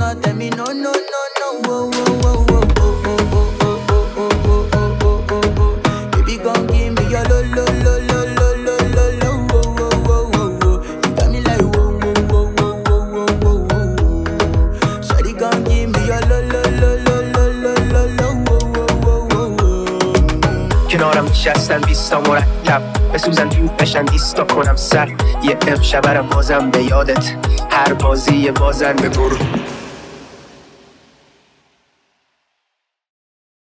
no tell me no, no, no, no. Oh, oh, oh, oh, oh, oh, oh, oh, oh, oh, oh, oh, oh, oh. Baby, come give me your lo, lo, lo, lo, lo, lo, lo, lo. Oh, oh, oh, oh, oh. You got me like whoa, whoa, whoa, whoa, whoa, whoa, whoa, whoa. Shawty, come give me your lo, lo, lo, lo, lo, lo, lo, lo. Oh, oh, oh, oh, oh. کنارم نشستن 20 تا مرکب بسوزن تو بشن 20 تا کنم سر یه امشب برم بازم به یادت هر بازی یه بازن ببرو